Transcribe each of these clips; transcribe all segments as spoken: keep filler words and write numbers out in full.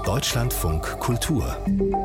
Deutschlandfunk Kultur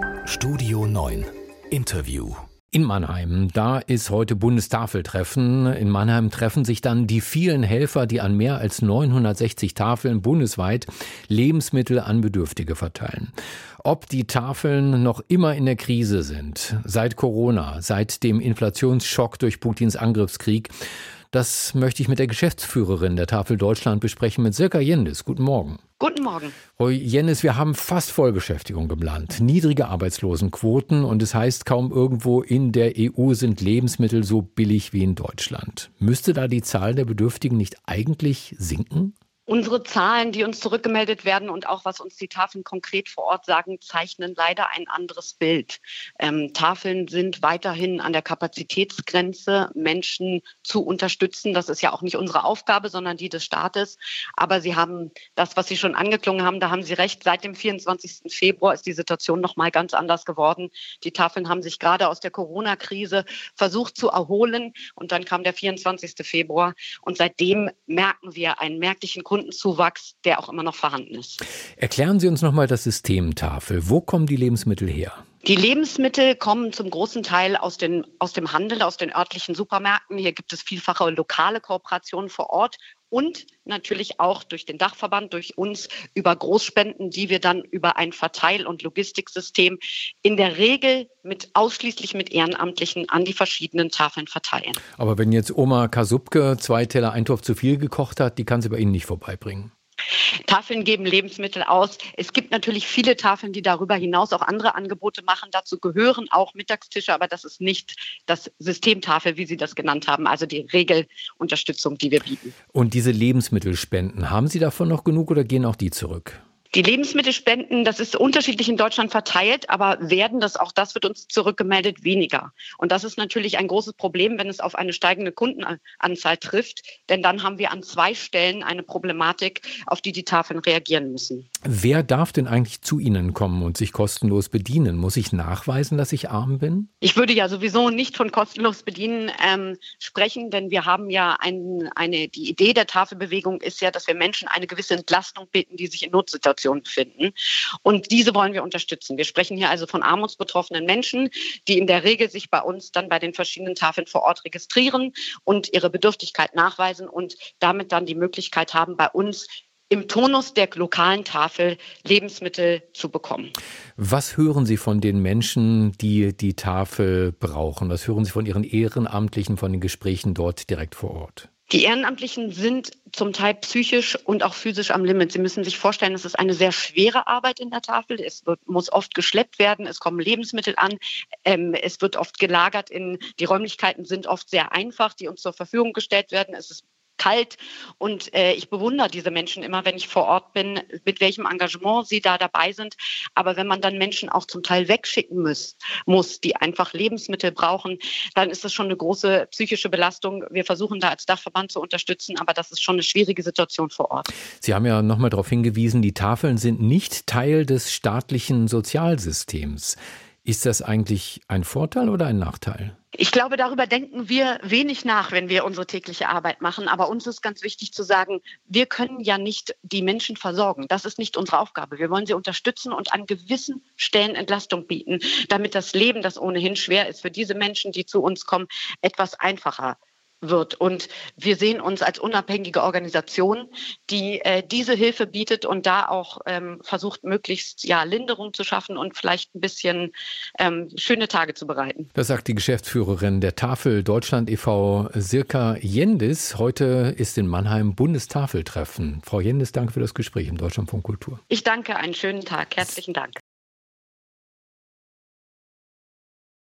Studio neun Interview. In Mannheim, da ist heute Bundestafeltreffen. In Mannheim treffen sich dann die vielen Helfer, die an mehr als neunhundertsechzig Tafeln bundesweit Lebensmittel an Bedürftige verteilen. Ob die Tafeln noch immer in der Krise sind, seit Corona, seit dem Inflationsschock durch Putins Angriffskrieg, das möchte ich mit der Geschäftsführerin der Tafel Deutschland besprechen, mit Sirka Jendis. Guten Morgen. Guten Morgen. Frau Jendis, wir haben fast Vollbeschäftigung im Land, niedrige Arbeitslosenquoten und es heißt, kaum irgendwo in der E U sind Lebensmittel so billig wie in Deutschland. Müsste da die Zahl der Bedürftigen nicht eigentlich sinken? Unsere Zahlen, die uns zurückgemeldet werden und auch was uns die Tafeln konkret vor Ort sagen, zeichnen leider ein anderes Bild. Ähm, Tafeln sind weiterhin an der Kapazitätsgrenze, Menschen zu unterstützen. Das ist ja auch nicht unsere Aufgabe, sondern die des Staates. Aber Sie haben das, was Sie schon angeklungen haben, da haben Sie recht. Seit dem vierundzwanzigsten Februar ist die Situation noch mal ganz anders geworden. Die Tafeln haben sich gerade aus der Corona-Krise versucht zu erholen. Und dann kam der vierundzwanzigste Februar. Und seitdem merken wir einen merklichen Kundenzuwachs, der auch immer noch vorhanden ist. Erklären Sie uns nochmal das System Tafel. Wo kommen die Lebensmittel her? Die Lebensmittel kommen zum großen Teil aus, den, aus dem Handel, aus den örtlichen Supermärkten. Hier gibt es vielfache lokale Kooperationen vor Ort und natürlich auch durch den Dachverband, durch uns über Großspenden, die wir dann über ein Verteil- und Logistiksystem in der Regel mit ausschließlich mit Ehrenamtlichen an die verschiedenen Tafeln verteilen. Aber wenn jetzt Oma Kasubke zwei Teller Eintopf zu viel gekocht hat, die kann sie bei Ihnen nicht vorbeibringen. Tafeln geben Lebensmittel aus. Es gibt natürlich viele Tafeln, die darüber hinaus auch andere Angebote machen. Dazu gehören auch Mittagstische, aber das ist nicht das System Tafel, wie Sie das genannt haben, also die Regelunterstützung, die wir bieten. Und diese Lebensmittelspenden, haben Sie davon noch genug oder gehen auch die zurück? Die Lebensmittelspenden, das ist unterschiedlich in Deutschland verteilt, aber werden das, auch das wird uns zurückgemeldet, weniger. Und das ist natürlich ein großes Problem, wenn es auf eine steigende Kundenanzahl trifft, denn dann haben wir an zwei Stellen eine Problematik, auf die die Tafeln reagieren müssen. Wer darf denn eigentlich zu Ihnen kommen und sich kostenlos bedienen? Muss ich nachweisen, dass ich arm bin? Ich würde ja sowieso nicht von kostenlos bedienen ähm, sprechen, denn wir haben ja ein, eine, die Idee der Tafelbewegung ist ja, dass wir Menschen eine gewisse Entlastung bieten, die sich in Notsituationen befinden. Und diese wollen wir unterstützen. Wir sprechen hier also von armutsbetroffenen Menschen, die in der Regel sich bei uns dann bei den verschiedenen Tafeln vor Ort registrieren und ihre Bedürftigkeit nachweisen und damit dann die Möglichkeit haben, bei uns im Tonus der lokalen Tafel Lebensmittel zu bekommen. Was hören Sie von den Menschen, die die Tafel brauchen? Was hören Sie von Ihren Ehrenamtlichen, von den Gesprächen dort direkt vor Ort? Die Ehrenamtlichen sind zum Teil psychisch und auch physisch am Limit. Sie müssen sich vorstellen, es ist eine sehr schwere Arbeit in der Tafel. Es wird, muss oft geschleppt werden, es kommen Lebensmittel an, ähm, es wird oft gelagert. In, die Räumlichkeiten sind oft sehr einfach, die uns zur Verfügung gestellt werden. Es ist kalt und äh, ich bewundere diese Menschen immer, wenn ich vor Ort bin, mit welchem Engagement sie da dabei sind. Aber wenn man dann Menschen auch zum Teil wegschicken muss, muss, die einfach Lebensmittel brauchen, dann ist das schon eine große psychische Belastung. Wir versuchen da als Dachverband zu unterstützen, aber das ist schon eine schwierige Situation vor Ort. Sie haben ja nochmal darauf hingewiesen, die Tafeln sind nicht Teil des staatlichen Sozialsystems. Ist das eigentlich ein Vorteil oder ein Nachteil? Ich glaube, darüber denken wir wenig nach, wenn wir unsere tägliche Arbeit machen. Aber uns ist ganz wichtig zu sagen, wir können ja nicht die Menschen versorgen. Das ist nicht unsere Aufgabe. Wir wollen sie unterstützen und an gewissen Stellen Entlastung bieten, damit das Leben, das ohnehin schwer ist, für diese Menschen, die zu uns kommen, etwas einfacher wird. Und wir sehen uns als unabhängige Organisation, die äh, diese Hilfe bietet und da auch ähm, versucht, möglichst ja Linderung zu schaffen und vielleicht ein bisschen ähm, schöne Tage zu bereiten. Das sagt die Geschäftsführerin der Tafel Deutschland e V, Sirka Jendis. Heute ist in Mannheim Bundestafeltreffen. Frau Jendis, danke für das Gespräch im Deutschlandfunk Kultur. Ich danke, einen schönen Tag. Herzlichen Dank.